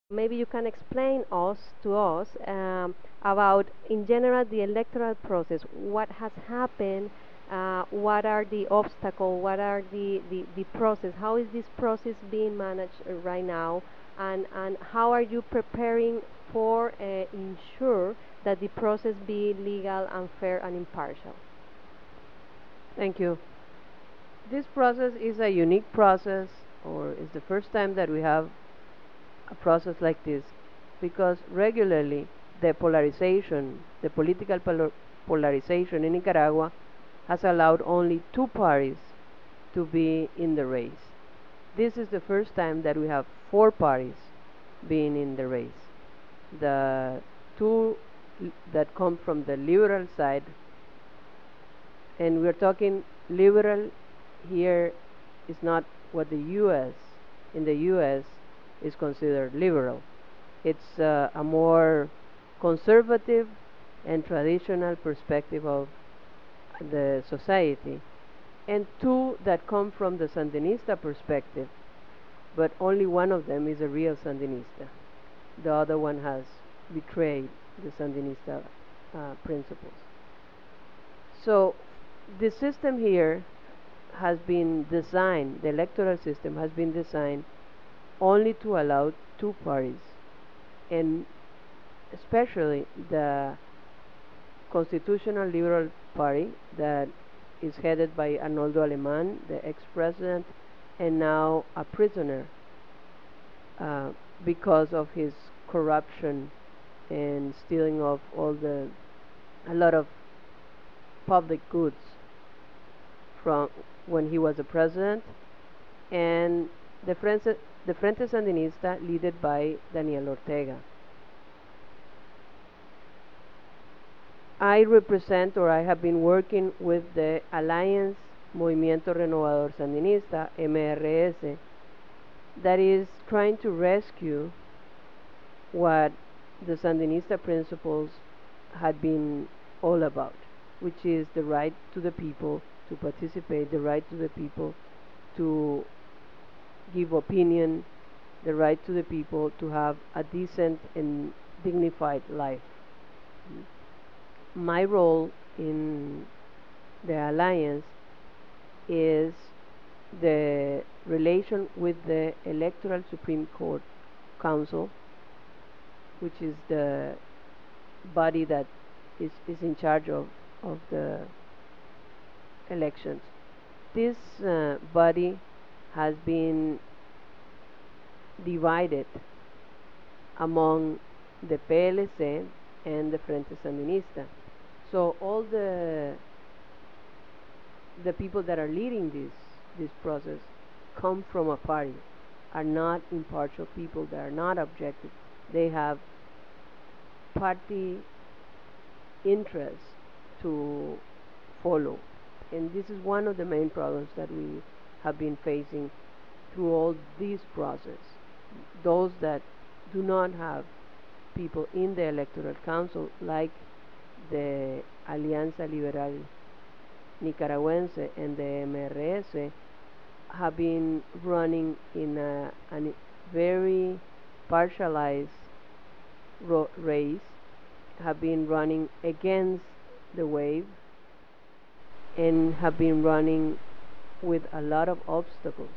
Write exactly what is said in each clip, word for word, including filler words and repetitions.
Maybe you can explain us to us um, about, in general, the electoral process. What has happened? Uh, what are the obstacles? What are the, the, the process? How is this process being managed uh, right now? And, and how are you preparing for uh, ensure that the process be legal and fair and impartial? Thank you. This process is a unique process, or is the first time that we have a process like this, because regularly the polarization, the political polo- polarization in Nicaragua has allowed only two parties to be in the race. This is the first time that we have four parties being in the race. The two l- that come from the liberal side, and we're talking liberal here is not what the U S in the U S is considered liberal. It's uh, a more conservative and traditional perspective of the society, and two that come from the Sandinista perspective, but only one of them is a real Sandinista. The other one has betrayed the Sandinista uh, principles. So the system here has been designed, the electoral system has been designed only to allow two parties, and especially the Constitutional Liberal Party that is headed by Arnoldo Alemán, the ex-president, and now a prisoner uh, because of his corruption and stealing of all the a lot of public goods from when he was a president, and the Frente, the Frente Sandinista led by Daniel Ortega. I represent, or I have been working with the Alliance Movimiento Renovador Sandinista, M R S, that is trying to rescue what the Sandinista principles had been all about, which is the right to the people to participate, the right to the people to give opinion, the right to the people to have a decent and dignified life. My role in the alliance is the relation with the Electoral Supreme Court Council, which is the body that is, is in charge of, of the elections. This uh, body has been divided among the P L C and the Frente Sandinista. So all the the people that are leading this this process come from a party, are not impartial people, they are not objective. They have party interests to follow. And this is one of the main problems that we have been facing through all this process. Those that do not have people in the electoral council, like the Alianza Liberal Nicaragüense and the M R S, have been running in a, a very partialized ro- race, have been running against the wave, and have been running with a lot of obstacles.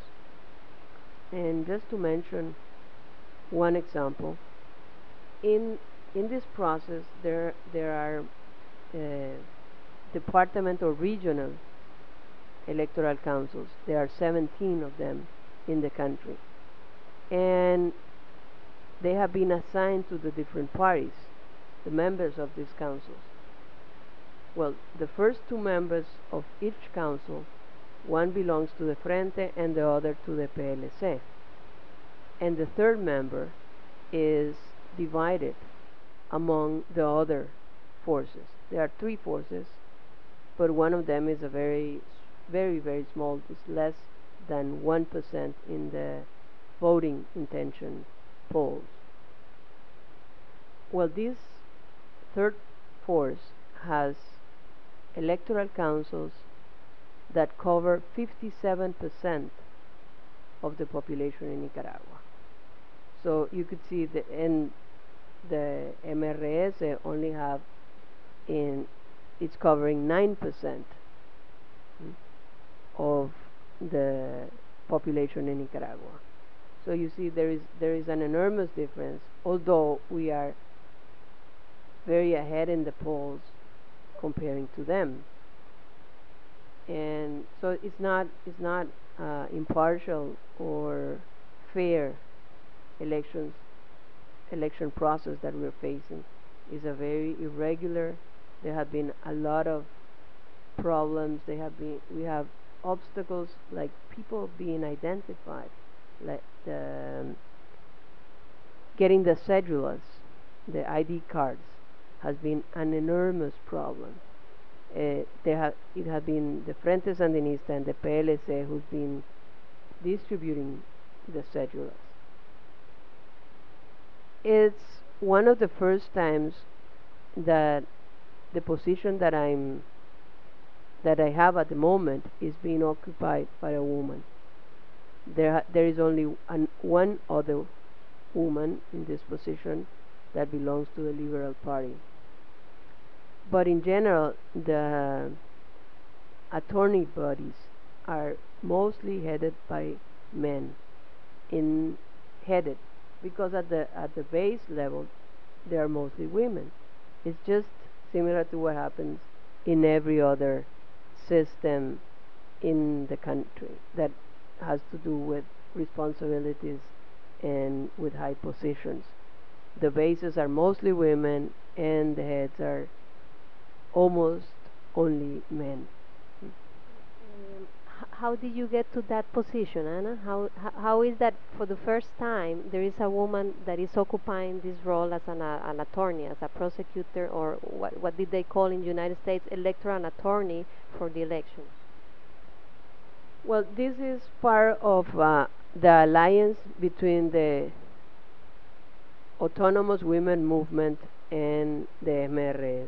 And just to mention one example, in in this process there there are uh, department or regional electoral councils. There are seventeen of them in the country, and they have been assigned to the different parties, the members of these councils. Well, the first two members of each council, one belongs to the Frente and the other to the P L C, and the third member is divided among the other forces. There are three forces, but one of them is a very, very, very small, it's less than one percent in the voting intention polls. Well, this third force has electoral councils that cover fifty-seven percent of the population in Nicaragua. So you could see the and the M R S only have in it's covering nine percent of the population in Nicaragua. So you see there is there is an enormous difference, although we are very ahead in the polls comparing to them. And so it's not it's not uh, impartial or fair elections election process that we're facing. Is a very irregular. There have been a lot of problems. They have been we have obstacles like people being identified, like the um, getting the cedulas, the I D cards, has been an enormous problem. Uh, there ha- it has been the Frente Sandinista and the P L C who's been distributing the cedulas. It's one of the first times that the position that I'm that I have at the moment is being occupied by a woman. There ha- there is only an, one other woman in this position that belongs to the Liberal Party. But in general, the attorney bodies are mostly headed by men in headed because at the at the base level they are mostly women. It's just similar to what happens in every other system in the country that has to do with responsibilities and with high positions. The bases are mostly women and the heads are almost only men. Um, h- how did you get to that position, Anna? How, h- how is that for the first time there is a woman that is occupying this role as an, uh, an attorney, as a prosecutor, or what, what did they call in the United States electoral attorney for the election? Well, this is part of uh, the alliance between the autonomous women movement and the M R S,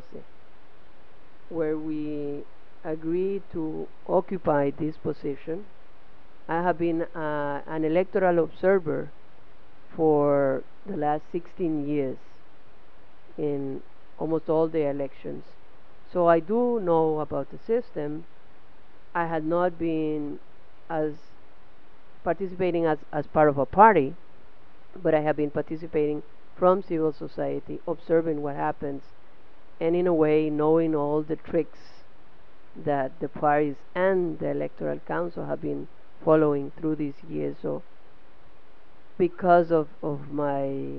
where we agreed to occupy this position. I have been uh, an electoral observer for the last sixteen years in almost all the elections. So I do know about the system. I had not been as participating as, as part of a party, but I have been participating from civil society, observing what happens, and in a way knowing all the tricks that the parties and the electoral council have been following through these years. So because of, of my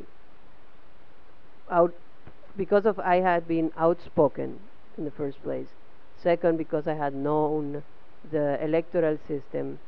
out because of I had been outspoken in the first place. Second, because I had known the electoral system,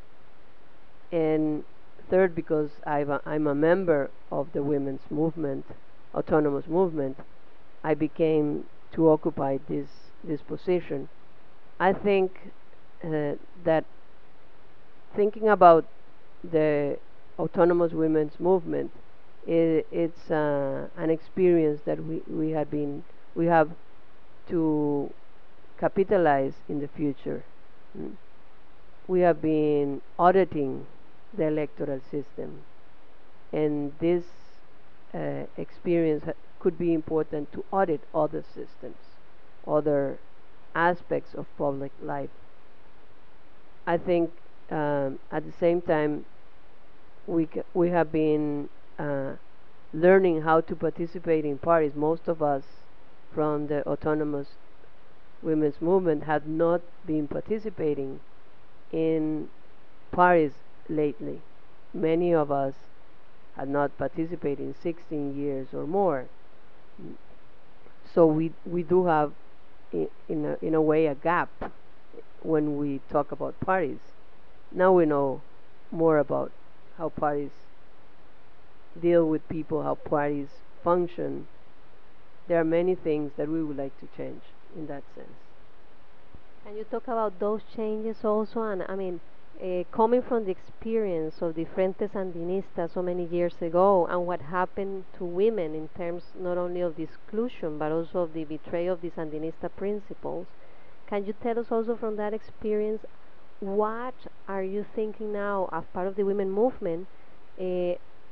and third, because I've a, I'm a member of the women's movement, autonomous movement. I became to occupy this this position. I think uh, that thinking about the autonomous women's movement, I it's uh, an experience that we, we have been we have to capitalize in the future. Mm. We have been auditing the electoral system, and this uh, experience ha- could be important to audit other systems, other aspects of public life. I think um, at the same time we c- we have been uh, learning how to participate in parties. Most of us from the autonomous women's movement have not been participating in parties lately. Many of us had not participated in sixteen years or more. Mm. So we we do have i- in a, in a way a gap when we talk about parties. Now we know more about how parties deal with people, how parties function. There are many things that we would like to change in that sense. Can you talk about those changes also? And I mean, uh, coming from the experience of the Frente Sandinista so many years ago, and what happened to women in terms not only of the exclusion but also of the betrayal of the Sandinista principles, can you tell us also from that experience what are you thinking now as part of the women movement? Uh,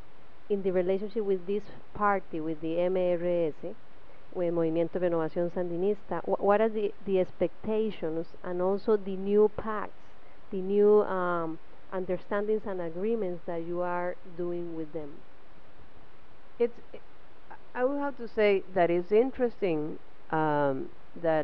in the relationship with this party, with the M R S, with Movimiento de Renovación Sandinista, wh- what are the, the expectations and also the new pacts, the new um, understandings and agreements that you are doing with them? It's, I would have to say that it's interesting um, that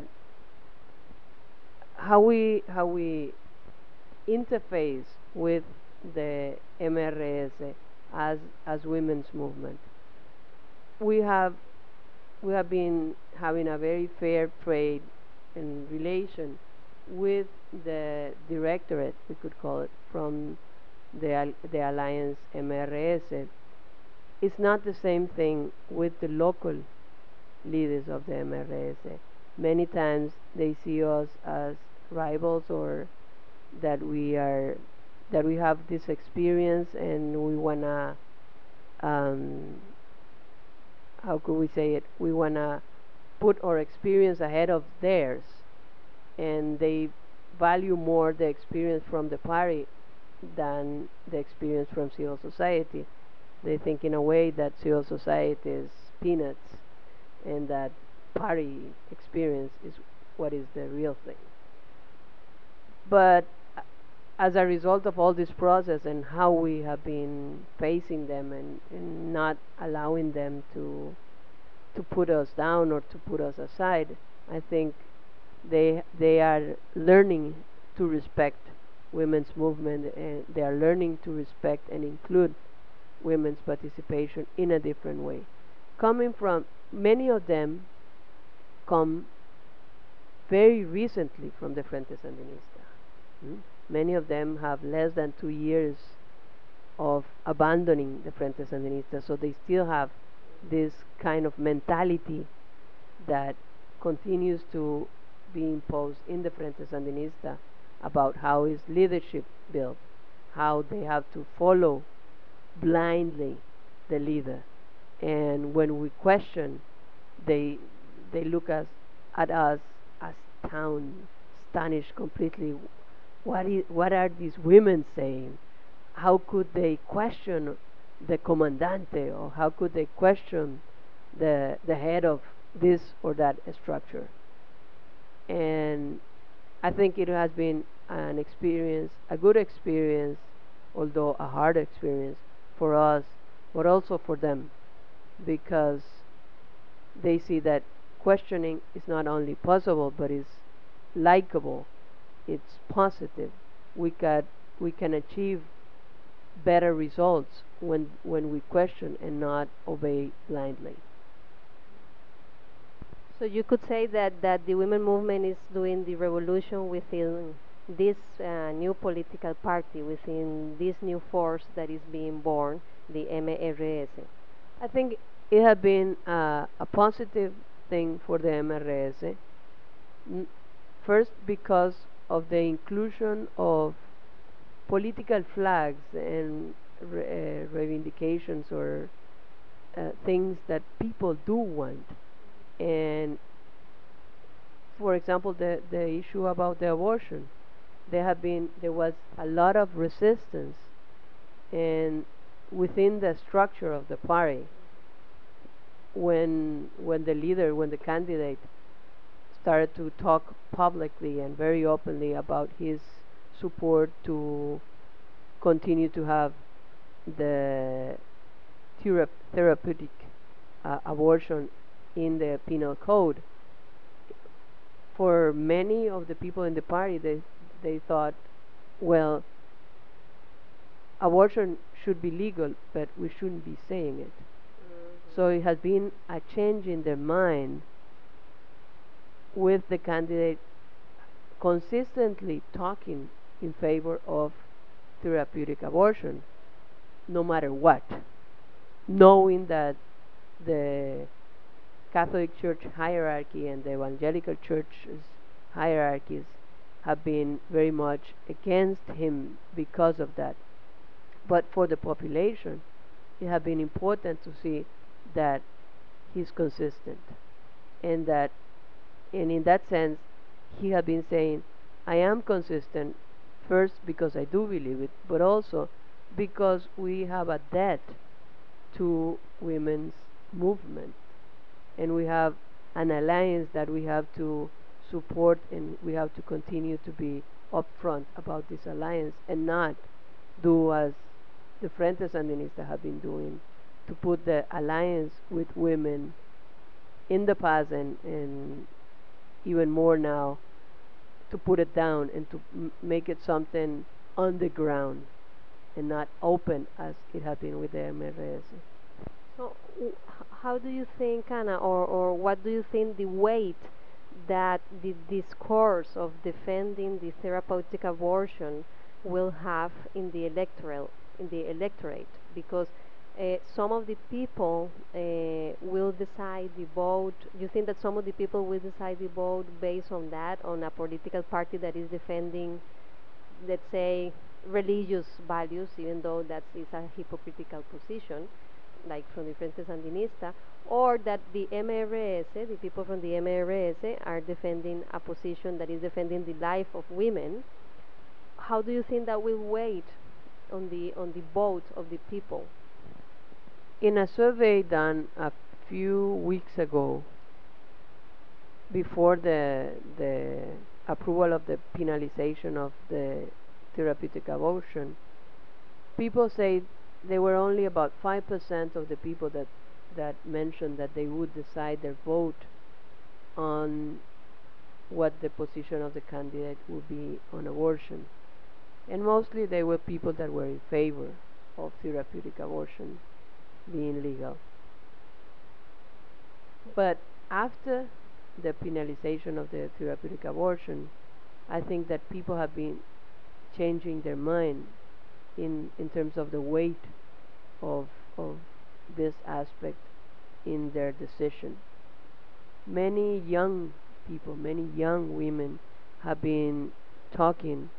how we how we interface with the M R S as as women's movement. We have we have been having a very fair trade and relation with the directorate, we could call it, from the al- the alliance M R S. It's not the same thing with the local leaders of the M R S. Many times they see us as rivals, or that we are that we have this experience and we wanna um, how could we say it? We wanna put our experience ahead of theirs, and they value more the experience from the party than the experience from civil society. They think in a way that civil society is peanuts, and that party experience is what is the real thing. But uh, as a result of all this process and how we have been facing them, and, and not allowing them to to put us down or to put us aside, I think they they are learning to respect women's movement, and they are learning to respect and include women's participation in a different way. Coming from Many of them come very recently from the Frente Sandinista. Mm. Many of them have less than two years of abandoning the Frente Sandinista, so they still have this kind of mentality that continues to be imposed in the Frente Sandinista about how is leadership built, how they have to follow blindly the leader. And when we question, they they look us at us as town astonished completely. What is what are these women saying? How could they question the comandante, or how could they question the the head of this or that structure? And I think it has been an experience, a good experience, although a hard experience for us, but also for them, because they see that questioning is not only possible but is likable, it's positive. We can we can achieve better results when when we question and not obey blindly. So you could say that, that the women movement is doing the revolution within this uh, new political party, within this new force that is being born, the M R S. I think it has been uh, a positive thing for the M R S. N- First, because of the inclusion of political flags and re- uh, reivindications, or uh, things that people do want. And for example, the, the issue about the abortion, there have been there was a lot of resistance, and within the structure of the party, when when the leader, when the candidate started to talk publicly and very openly about his support to continue to have the thera- therapeutic uh, abortion in the penal code. For many of the people in the party, they they thought, well, abortion should be legal, but we shouldn't be saying it. So it has been a change in their mind, with the candidate consistently talking in favor of therapeutic abortion, no matter what, knowing that the Catholic Church hierarchy and the Evangelical Church's hierarchies have been very much against him because of that. But for the population, it has been important to see that he's consistent, and that, and in that sense, he has been saying, I am consistent, first because I do believe it, but also because we have a debt to women's movement, and we have an alliance that we have to support, and we have to continue to be upfront about this alliance and not do as the Frente Sandinista have been doing, to put the alliance with women in the past, and, and even more now, to put it down and to m- make it something underground and not open as it had been with the M R S. So, w- h- how do you think, Anna, or, or what do you think the weight that the discourse of defending the therapeutic abortion will have in the electoral, in the electorate? Because uh, some of the people uh, will decide the vote. You think that some of the people will decide the vote based on that, on a political party that is defending, let's say, religious values, even though that is a hypocritical position, like from the Frente Sandinista, or that the M R S, the people from the M R S, are defending a position that is defending the life of women. How do you think that will weigh on the on the vote of the people? In a survey done a few weeks ago, before the the approval of the penalization of the therapeutic abortion, people say there were only about five percent of the people that that mentioned that they would decide their vote on what the position of the candidate would be on abortion. And mostly they were people that were in favor of therapeutic abortion being legal. But after the penalization of the therapeutic abortion, I think that people have been changing their mind in, in terms of the weight of, of this aspect in their decision. Many young people, many young women have been talking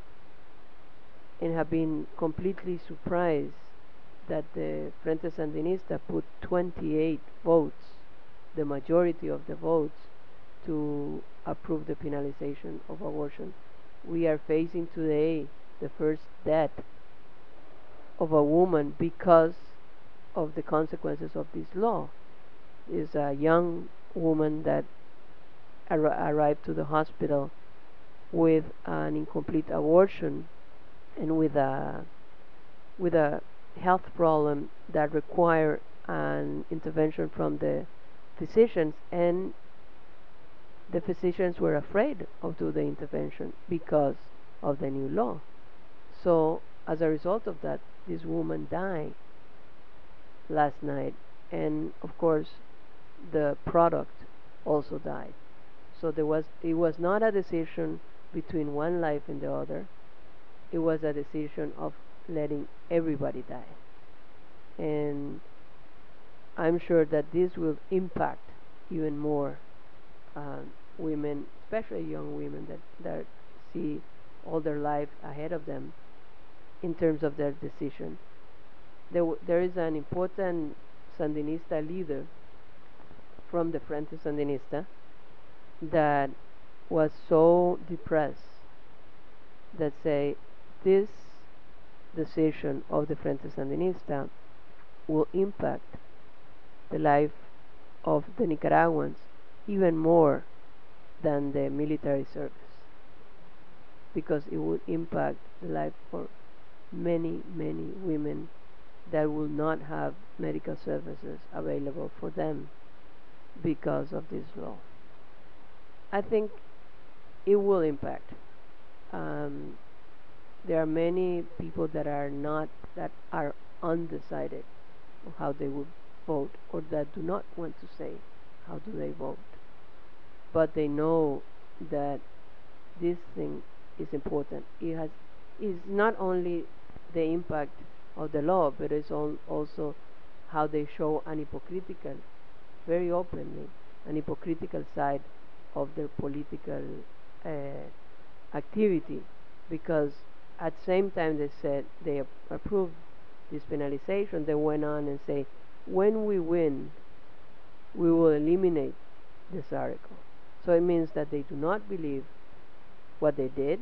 and have been completely surprised that the Frente Sandinista put twenty-eight votes, the majority of the votes, to approve the penalization of abortion. We are facing today the first death of a woman because of the consequences of this law. Is a young woman that ar- arrived to the hospital with an incomplete abortion and with a with a health problem that require an intervention from the physicians, and the physicians were afraid of doing the intervention because of the new law. So as a result of that, this woman died last night, and of course the product also died. So there was it was not a decision between one life and the other. It was a decision of letting everybody die. And I'm sure that this will impact even more um, women, especially young women that, that see all their life ahead of them in terms of their decision. There, w- there is an important Sandinista leader from the Frente Sandinista that was so depressed that say this decision of the Frente Sandinista will impact the life of the Nicaraguans even more than the military service, because it would impact the life for many, many women that will not have medical services available for them because of this law. I think it will impact. Um, there are many people that are not that are undecided on how they would vote, or that do not want to say how do they vote, but they know that this thing is important. It has is not only the impact of the law, but it's al- also how they show an hypocritical, very openly, an hypocritical side of their political uh, activity, because at the same time they said they ap- approved this penalization, they went on and say, when we win, we will eliminate this article. So it means that they do not believe what they did,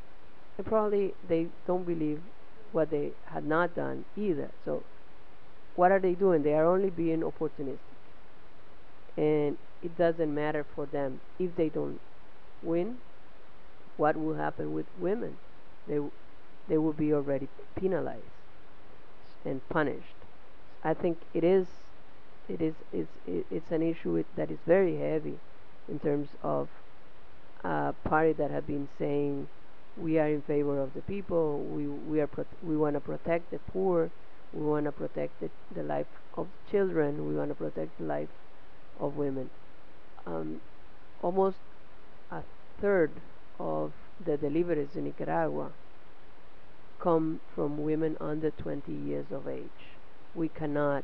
and probably they don't believe what they had not done either. So what are they doing? They are only being opportunistic, and it doesn't matter for them if they don't win. What will happen with women? They w- they will be already penalized and punished. I think it is it is it's, it- it's an issue it, that is very heavy in terms of a party that have been saying we are in favor of the people, we we are prot- we want to protect the poor, we want to protect the, the life of children, we want to protect the life of women. Um, Almost a third of the deliveries in Nicaragua come from women under twenty years of age. We cannot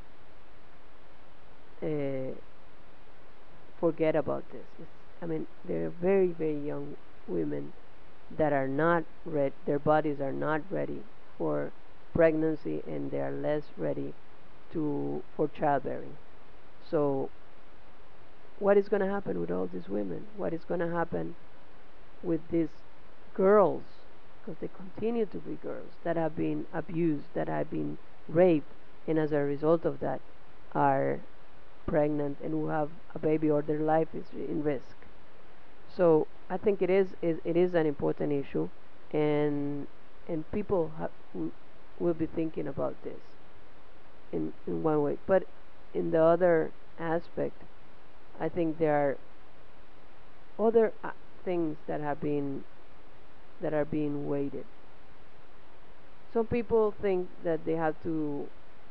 uh, forget about this. It's, I mean, there are very, very young women that are not ready, their bodies are not ready for pregnancy, and they are less ready to for childbearing. So, what is going to happen with all these women? What is going to happen with these girls? Because they continue to be girls that have been abused, that have been raped, and as a result of that, are pregnant and who have a baby or their life is in risk. So I think it is, is it is an important issue, and and people ha- w- will be thinking about this in in one way. But in the other aspect, I think there are other uh, things that have been that are being weighted. Some people think that they have to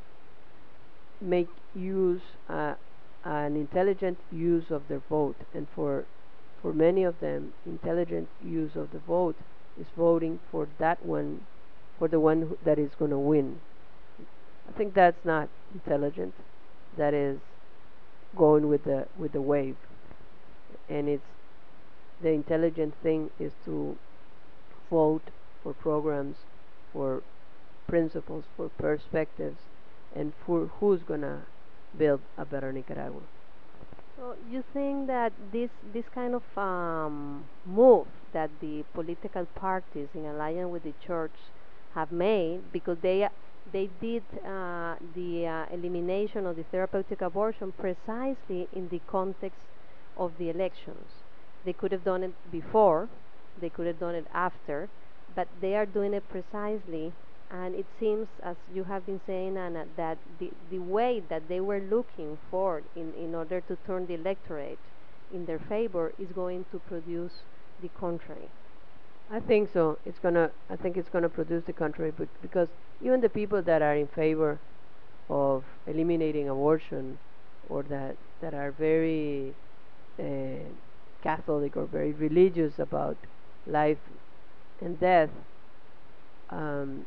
make use uh, an intelligent use of their vote, and for for many of them, intelligent use of the vote is voting for that one, for the one who, that is going to win. I think that's not intelligent. That is going with the with the wave, and it's the intelligent thing is to vote for programs, for principles, for perspectives, and for who's going to build a better Nicaragua. So you think that this this kind of um, move that the political parties in alliance with the church have made, because they they did uh, the uh, elimination of the therapeutic abortion precisely in the context of the elections. They could have done it before, they could have done it after, but they are doing it precisely. And it seems, as you have been saying, Anna, that the, the way that they were looking for in, in order to turn the electorate in their favor is going to produce the contrary. I think so. It's gonna. I think it's gonna produce the contrary, but because even the people that are in favor of eliminating abortion, or that that are very uh, Catholic or very religious about life and death, um,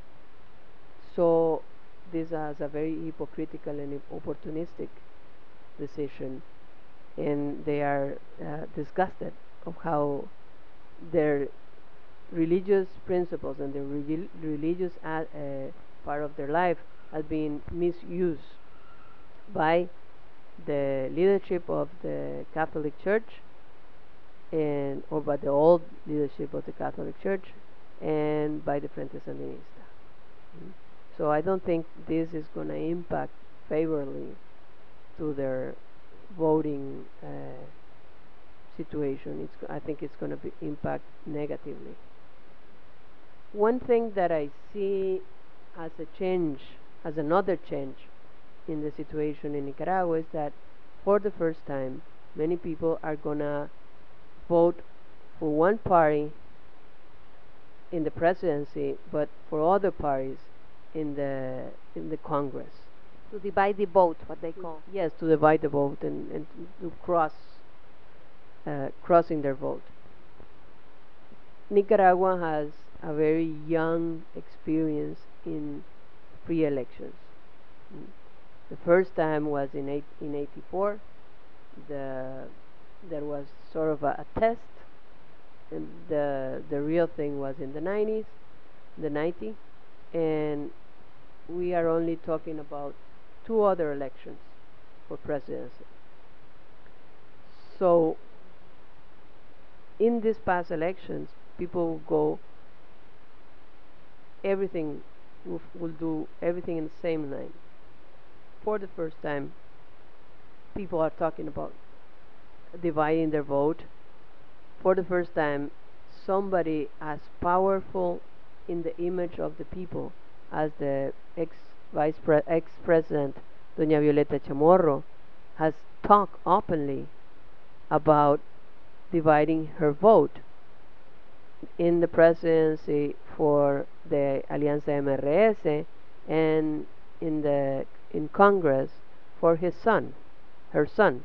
saw this as a very hypocritical and opportunistic decision, and they are uh, disgusted of how their religious principles and the regi- religious a- uh, part of their life has been misused by the leadership of the Catholic Church, and or by the old leadership of the Catholic Church, and by the Frente Sandinista. Mm. So I don't think this is going to impact favorably to their voting uh, situation. It's, I think it's going to be impact negatively. One thing that I see as a change, as another change in the situation in Nicaragua, is that for the first time, many people are gonna vote for one party in the presidency, but for other parties in the in the Congress. To divide the vote, what they call. Yes, to divide the vote, and, and to cross uh, crossing their vote. Nicaragua has a very young experience in free elections. Mm. The first time was in eight, in eighty-four. The There was sort of a, a test, and the the real thing was in the nineties, the ninety, and we are only talking about two other elections for presidency. So in these past elections, people will go everything will, will do everything in the same line. for the first time, people are talking about dividing their vote. For the first time, somebody as powerful in the image of the people as the ex vice pre- ex president Doña Violeta Chamorro has talked openly about dividing her vote in the presidency for the Alianza M R S and in the in Congress for his son, her son.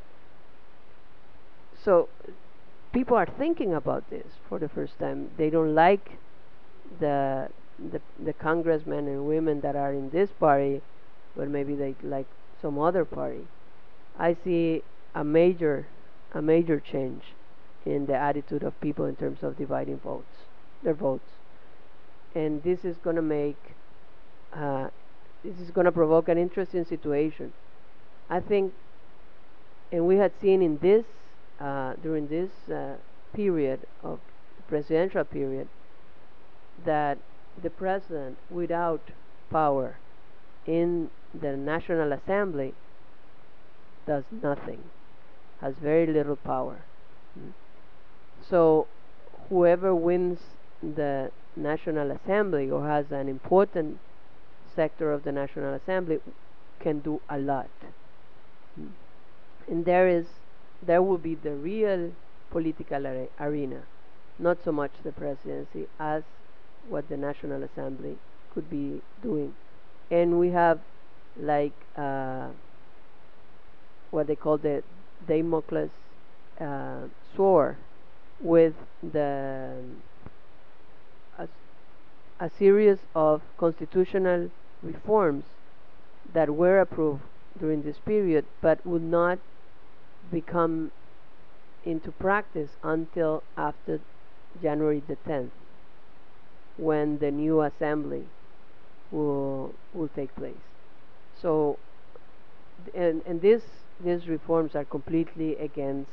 So people are thinking about this for the first time. They don't like the the the congressmen and women that are in this party, but maybe they like some other party. I see a major a major change in the attitude of people in terms of dividing votes, their votes, and this is going to make uh, this is going to provoke an interesting situation. I think, and we had seen in this uh, during this uh, period of presidential period that the president, without power in the National Assembly, does nothing, has very little power. Mm. So, whoever wins the National Assembly or has an important sector of the National Assembly can do a lot. Mm. And there is, there will be the real political are- arena, not so much the presidency as what the National Assembly could be doing. And we have like uh, what they call the Damocles uh, sword with the a, a series of constitutional reforms that were approved during this period but would not become into practice until after January the tenth, when the new assembly will will take place. So, and and this these reforms are completely against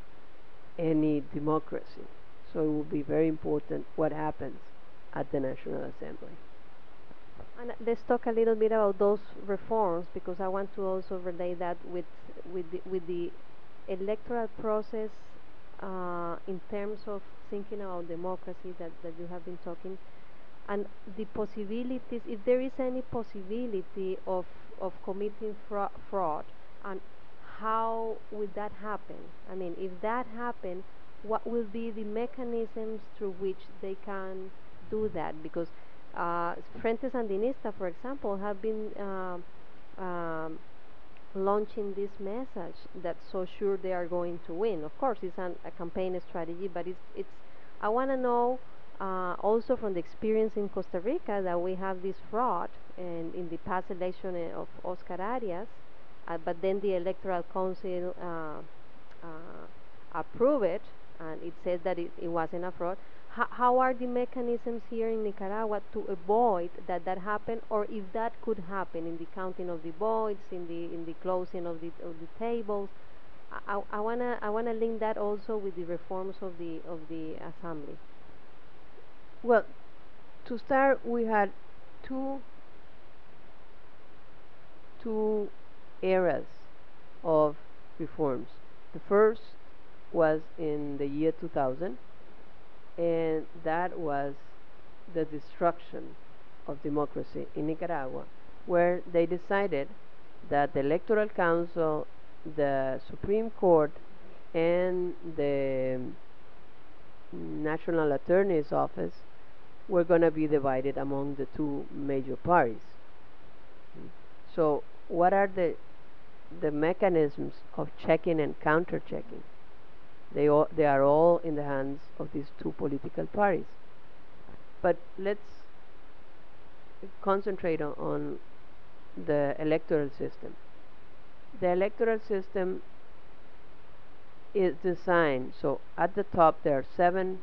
any democracy. So it will be very important what happens at the National Assembly. And let's talk a little bit about those reforms because I want to also relate that with with the, with the electoral process uh, in terms of thinking about democracy that, that you have been talking and the possibilities, if there is any possibility of of committing fra- fraud, and how would that happen? I mean, if that happen, what will be the mechanisms through which they can do that? Because uh, Frente Sandinista, for example, have been um, um, launching this message that so sure they are going to win. Of course, it's an, a campaign strategy, but it's it's. I want to know uh, also from the experience in Costa Rica that we have this fraud, and in the past election uh, of Oscar Arias, uh, but then the Electoral Council uh, uh, approved it, and it said that it, it wasn't a fraud. Ho- how are the mechanisms here in Nicaragua to avoid that that happen, or if that could happen in the counting of the votes, in the in the closing of the of the tables? I, I, I wanna I wanna link that also with the reforms of the of the assembly. Well, to start, we had two two eras of reforms. The first was in the year two thousand, and that was the destruction of democracy in Nicaragua, where they decided that the Electoral Council, the Supreme Court, and the National Attorney's Office were going to be divided among the two major parties. So, what are the the mechanisms of checking and counter-checking? They all, they are all in the hands of these two political parties. But let's concentrate on, on the electoral system. The electoral system is designed so at the top there are seven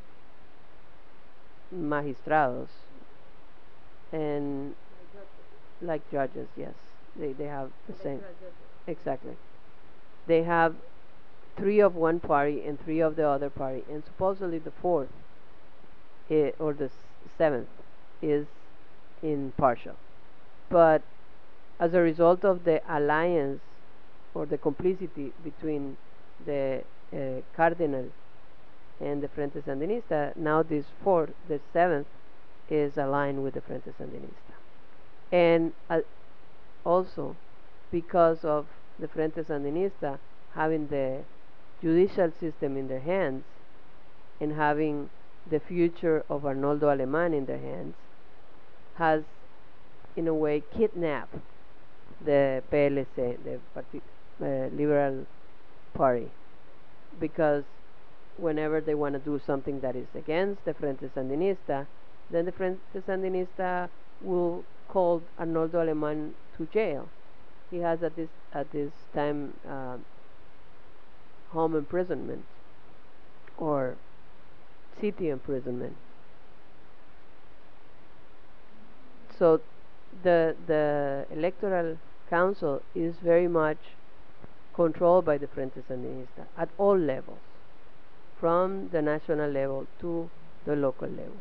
magistrados and like judges, yes, they they have the same exactly. They have three of one party and three of the other party, and supposedly the fourth I or the s- seventh is impartial. But as a result of the alliance or the complicity between the uh, Cardinal and the Frente Sandinista, now this fourth, the seventh, is aligned with the Frente Sandinista. And uh, also, because of the Frente Sandinista having the judicial system in their hands and having the future of Arnoldo Alemán in their hands, has in a way kidnapped the P L C, the Parti uh, Liberal Party, because whenever they want to do something that is against the Frente Sandinista, then the Frente Sandinista will call Arnoldo Alemán to jail. He has at this at this time uh, home imprisonment or city imprisonment. So the the electoral council is very much controlled by the Frente Sandinista at all levels, from the national level to the local level.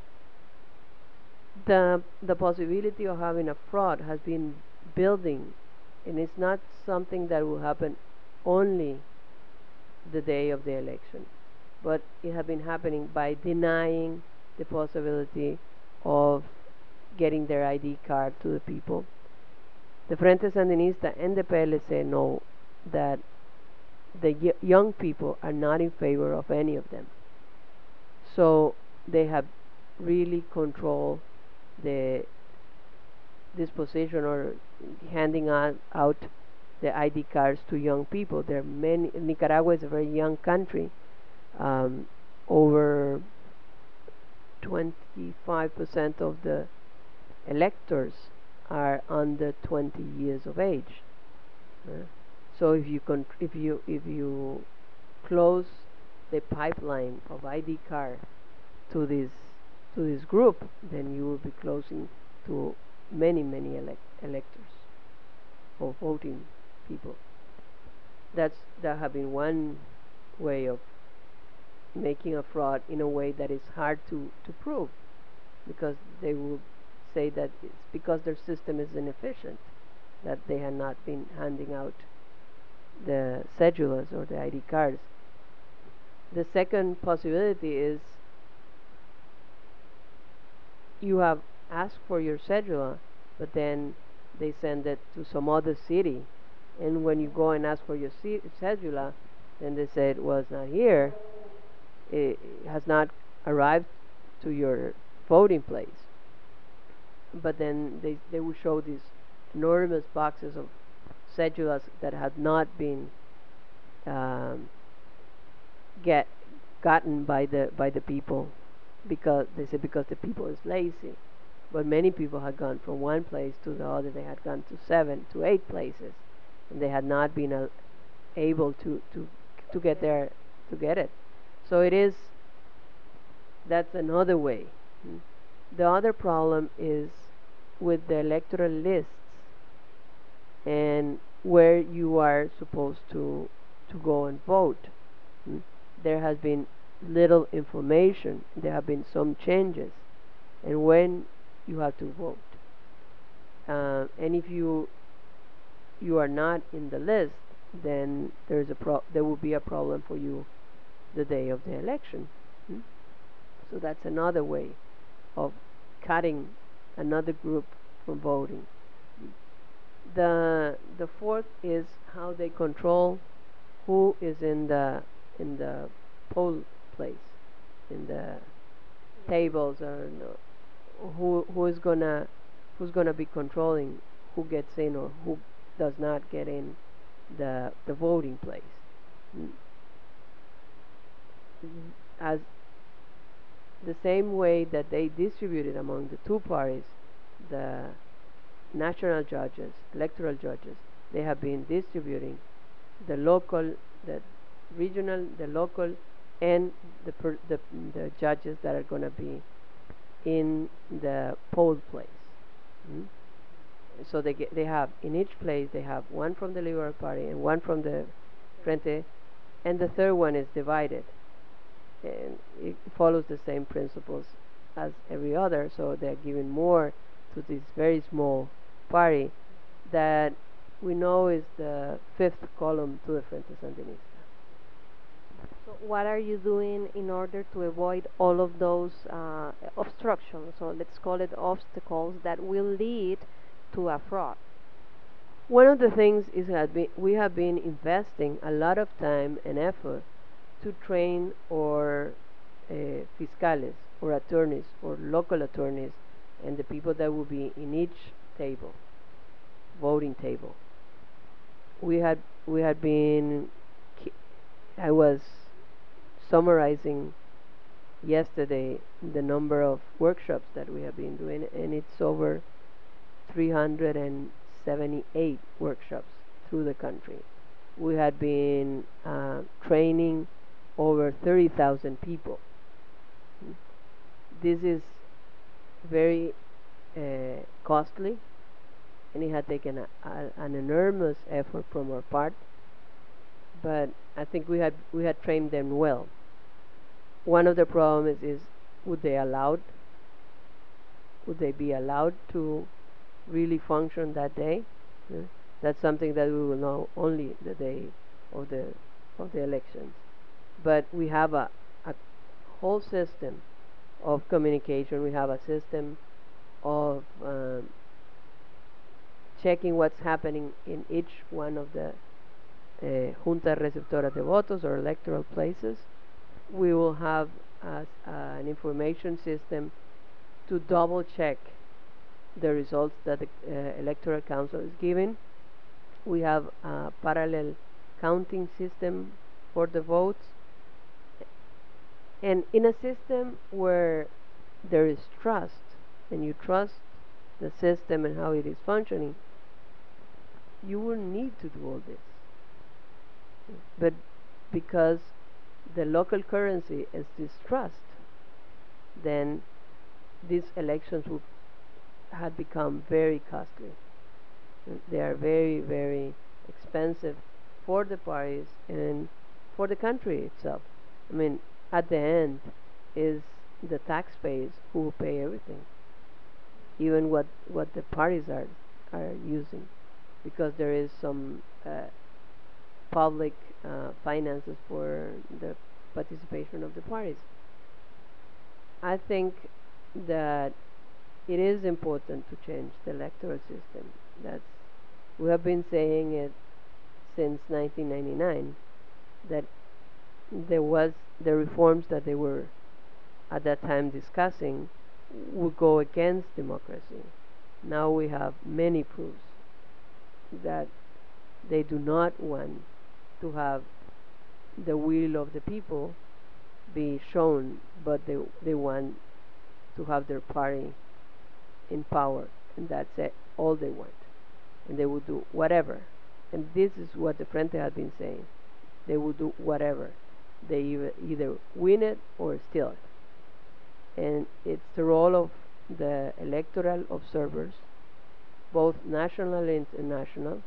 The the possibility of having a fraud has been building, and it's not something that will happen only the day of the election, but it has been happening by denying the possibility of getting their I D card to the people. The Frente Sandinista and the P L C know that the y- young people are not in favor of any of them. So they have really controlled the disposition or handing out, out the I D cards to young people. There are many. Nicaragua is a very young country. Um, over twenty-five percent of the electors are under twenty years of age. Uh, so if you con- if you if you close the pipeline of I D card to this to this group, then you will be closing to many many elect- electors or voting people. That's that have been one way of making a fraud in a way that is hard to, to prove, because they will say that it's because their system is inefficient that they have not been handing out the cedulas or the I D cards. The second possibility is you have asked for your cedula, but then they send it to some other city, and when you go and ask for your ce- cedula, then they say it was not here, it has not arrived to your voting place. But then they they will show these enormous boxes of cedulas that had not been um, get gotten by the by the people, because they say because the people is lazy. But many people had gone from one place to the other. They had gone to seven to eight places, and they had not been uh, able to to to get there to get it. So it is that's another way. Mm. The other problem is with the electoral lists and where you are supposed to to go and vote. Mm. There has been little information. There have been some changes, and when you have to vote, uh, and if you you are not in the list, then there's a pro- there will be a problem for you the day of the election. Mm. So that's another way of cutting another group from voting. The the fourth is how they control who is in the in the poll place, in the tables, or no, who who is gonna who's gonna be controlling who gets in or who does not get in the the voting place. Mm. As the same way that they distributed among the two parties the national judges, electoral judges, they have been distributing the local, the regional, the local, and the per, the, the judges that are going to be in the poll place. Mm? So they get, they have in each place they have one from the Liberal Party and one from the Frente, and the third one is divided, and it follows the same principles as every other. So they're giving more to this very small party that we know is the fifth column to the Frente Sandinista. So what are you doing in order to avoid all of those uh, obstructions, or let's call it obstacles, that will lead to a fraud? One of the things is that we we have been investing a lot of time and effort to train our uh, fiscales or attorneys or local attorneys and the people that will be in each table, voting table. We had we had been I was summarizing yesterday the number of workshops that we have been doing, and it's over three hundred seventy-eight workshops through the country. We had been uh, training over thirty thousand people. This is very uh, costly, and it had taken a, a, an enormous effort from our part, but I think we had we had trained them well. One of the problems is, would they allowed would they be allowed to really function that day? Yeah. That's something that we will know only the day of the of the elections. But we have a, a whole system of communication. We have a system of um, checking what's happening in each one of the uh, junta receptora de votos or electoral places. We will have uh, an information system to double check the results that the uh, electoral council is giving. We have a parallel counting system for the votes, and in a system where there is trust and you trust the system and how it is functioning, you will need to do all this. But because the local currency is distrust, then these elections would had become very costly. They are very, very expensive for the parties and for the country itself. I mean, at the end, is the taxpayers who will pay everything, even what what the parties are are using, because there is some uh, public uh, finances for the participation of the parties. I think that it is important to change the electoral system. That's we have been saying it since nineteen ninety-nine, that there was the reforms that they were at that time discussing would go against democracy. Now we have many proofs that they do not want to have the will of the people be shown, but they they want to have their party in power, and that's it, all they want, and they will do whatever. And this is what the Frente had been saying: they will do whatever. They either, either win it or steal it, and it's the role of the electoral observers, both national and international,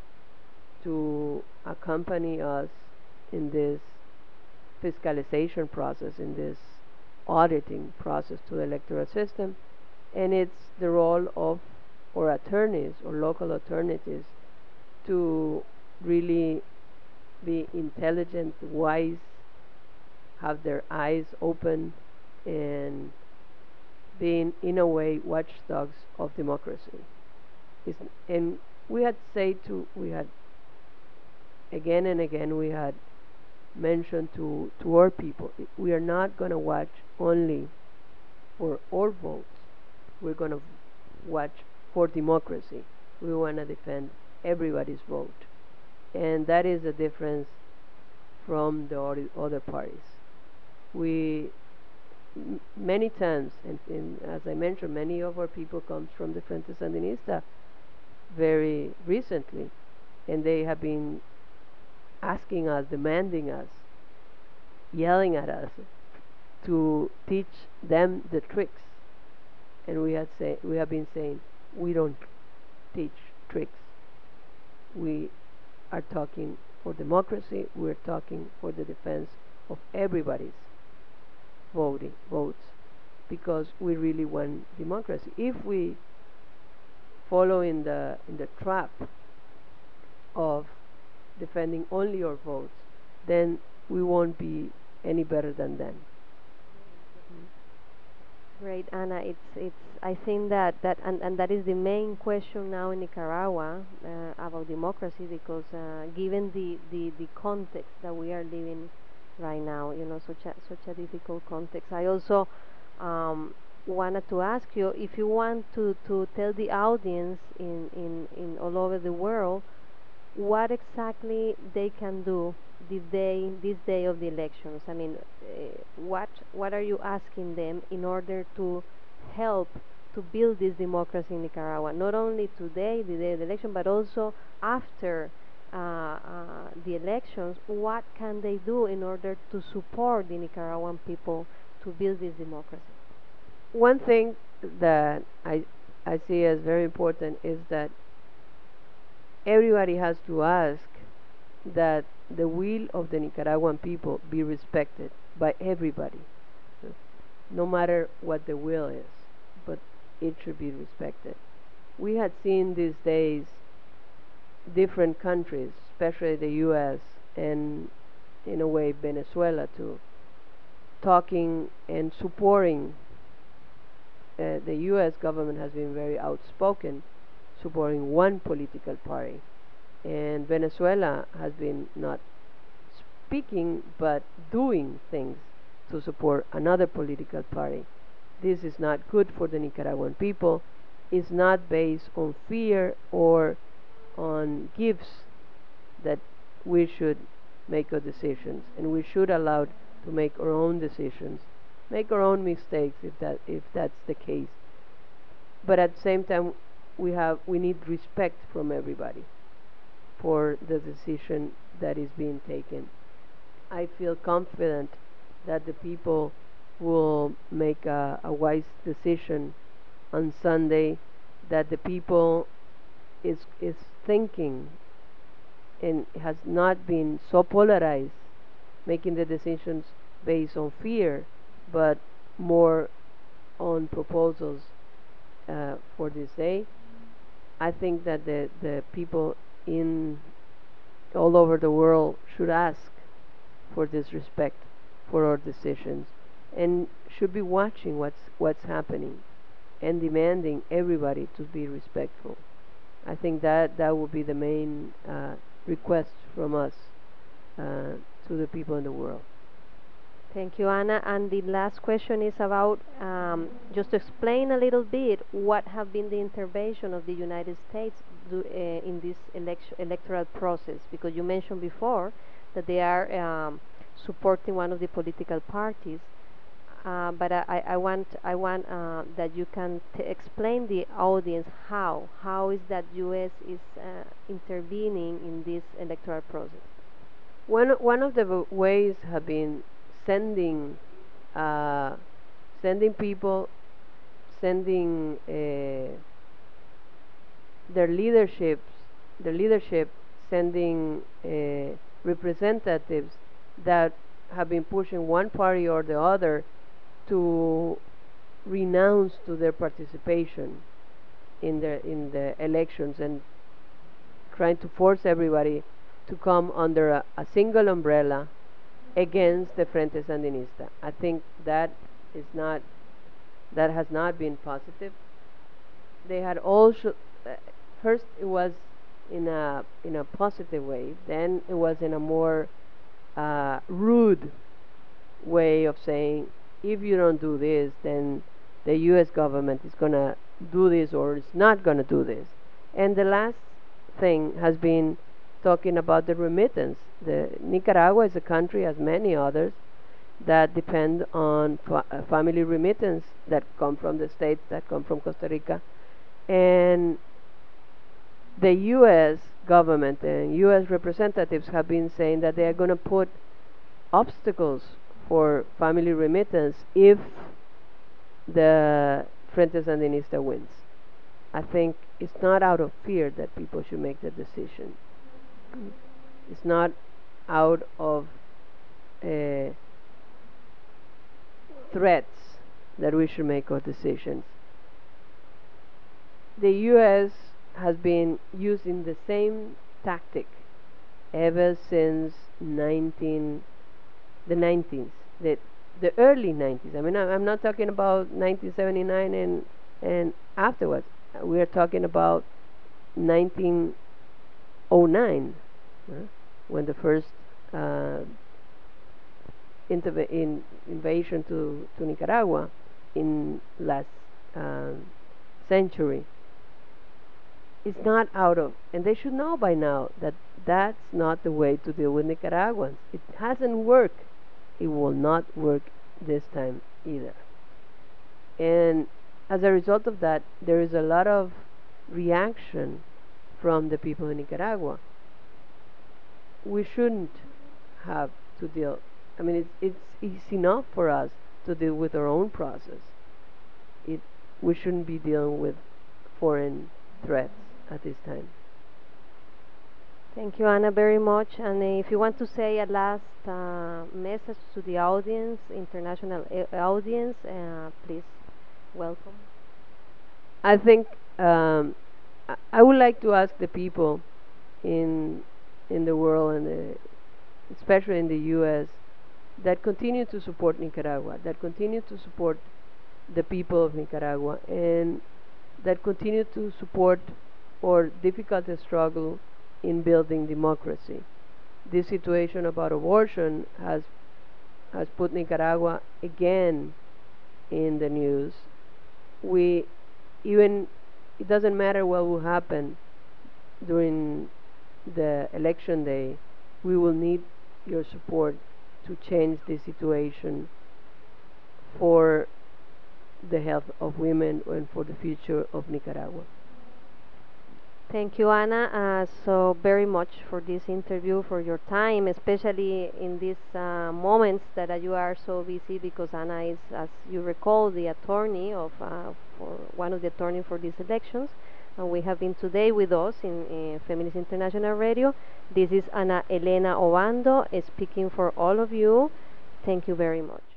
to accompany us in this fiscalization process, in this auditing process to the electoral system, and it's the role of our attorneys or local attorneys to really be intelligent, wise, have their eyes open, and being, in a way, watchdogs of democracy. It's, and we had said to, we had again and again, we had mentioned to, to our people, we are not going to watch only for our votes. We're going to watch for democracy. We want to defend everybody's vote. And that is the difference from the other parties. We, m- many times, and, and as I mentioned, many of our people comes from the Frente Sandinista very recently, and they have been asking us, demanding us, yelling at us to teach them the tricks. And we had say we have been saying we don't teach tricks. We are talking for democracy. We're talking for the defense of everybody's voting votes, because we really want democracy. If we follow in the in the trap of defending only our votes, then we won't be any better than them. Great, Anna. It's it's. I think that that and, and that is the main question now in Nicaragua uh, about democracy, because uh, given the, the, the context that we are living right now, you know, such a such a difficult context. I also um, wanted to ask you if you want to, to tell the audience in, in, in all over the world what exactly they can do the day, this day of the elections. I mean, uh, what what are you asking them in order to help to build this democracy in Nicaragua? Not only today, the day of the election, but also after uh, uh, the elections. What can they do in order to support the Nicaraguan people to build this democracy? One thing that I I see as very important is that everybody has to ask that the will of the Nicaraguan people be respected by everybody, no matter what the will is, but it should be respected. We had seen these days different countries, especially the U S and in a way Venezuela too, talking and supporting. Uh, the U S government has been very outspoken, supporting one political party, and Venezuela has been not speaking but doing things to support another political party. This is not good for the Nicaraguan people. It's not based on fear or on gifts that we should make our decisions, and we should allow to make our own decisions, make our own mistakes if that if that's the case. But at the same time, we have we need respect from everybody for the decision that is being taken. I feel confident that the people will make a, a wise decision on Sunday, that the people is is thinking and has not been so polarized, making the decisions based on fear, but more on proposals uh, for this day. I think that the, the people in all over the world should ask for this respect for our decisions and should be watching what's what's happening and demanding everybody to be respectful. I think that that would be the main uh, request from us uh, to the people in the world. Thank you, Anna. And the last question is about um, just to explain a little bit what have been the intervention of the United States do, uh, in this election, electoral process, because you mentioned before that they are um, supporting one of the political parties. Uh, but I, I I want I want uh, that you can t- explain the audience how how is that U S is uh, intervening in this electoral process. One one of the w- ways have been sending uh, sending people, sending uh, their leaderships, their leadership, sending uh, representatives that have been pushing one party or the other to renounce to their participation in the in the elections and trying to force everybody to come under a, a single umbrella against the Frente Sandinista. I think that is not that has not been positive. They had also uh, first it was in a in a positive way, then it was in a more uh, rude way of saying if you don't do this, then the U S government is gonna do this or is not gonna do this. And the last thing has been talking about the remittance. The Nicaragua is a country, as many others, that depend on fa- uh, family remittance that come from the states, that come from Costa Rica, and the U S government and U S representatives have been saying that they are going to put obstacles for family remittance if the Frente Sandinista wins. I think it's not out of fear that people should make the decision. It's not out of uh, threats that we should make our decisions. The U S has been using the same tactic ever since nineteen the nineties, the the early nineties. I mean, I- I'm not talking about nineteen seventy-nine and and afterwards. We are talking about nineteen oh nine, uh, when the first uh, interve- in invasion to to Nicaragua in last um, century. It's not out of, and they should know by now that that's not the way to deal with Nicaraguans. It hasn't worked. It will not work this time either. And as a result of that, there is a lot of reaction from the people in Nicaragua. We shouldn't have to deal. I mean, it's it's it's enough for us to deal with our own process. It We shouldn't be dealing with foreign threats at this time. Thank you, Anna, very much. And if you want to say a last uh, message to the audience, international uh, audience, uh, please welcome. I think um, I I would like to ask the people in in the world, and the, especially in the U S, that continue to support Nicaragua, that continue to support the people of Nicaragua, and that continue to support our difficult struggle in building democracy. This situation about abortion has has put Nicaragua again in the news. We even It doesn't matter what will happen during the election day. We will need your support to change the situation for the health of women and for the future of Nicaragua. Thank you, Anna, uh, so very much for this interview, for your time, especially in these uh, moments that uh, you are so busy because Anna is, as you recall, the attorney of uh, for one of the attorney for these elections, and we have been today with us in uh, Feminist International Radio. This is Ana Elena Obando uh, speaking for all of you. Thank you very much.